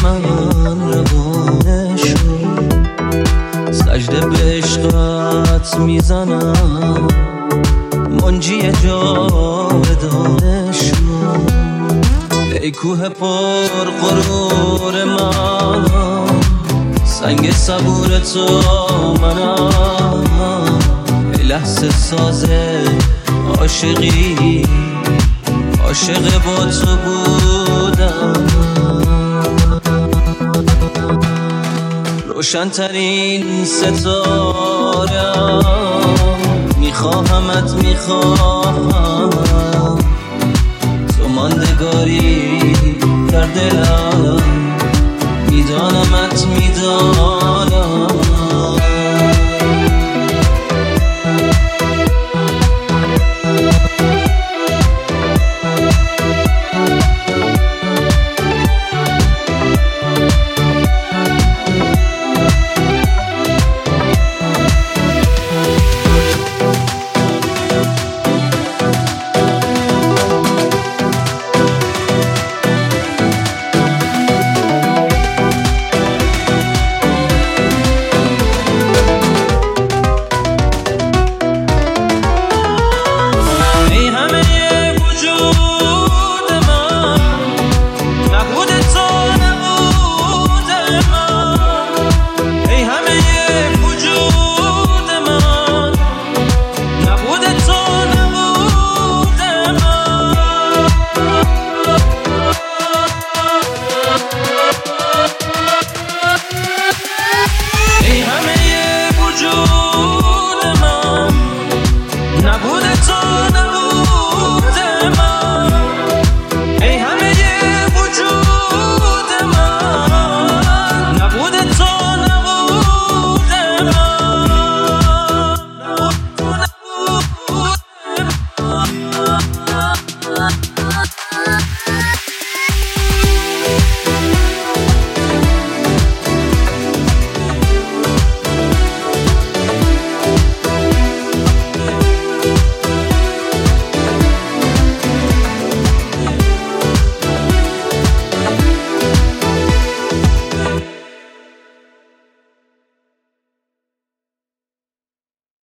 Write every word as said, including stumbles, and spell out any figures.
من روانه شد، سجده به عشقت میزنم، منجی جاودانه شد. ای کوه پر غرور من، سنگ صبور تو منم، ای لحظه ساز عاشقی، عاشق با تو بودم. روشن‌ترین ستاره‌ام، میخواهمت میخواهم، تو ماندگاری در دلم، میدانمت میدانم.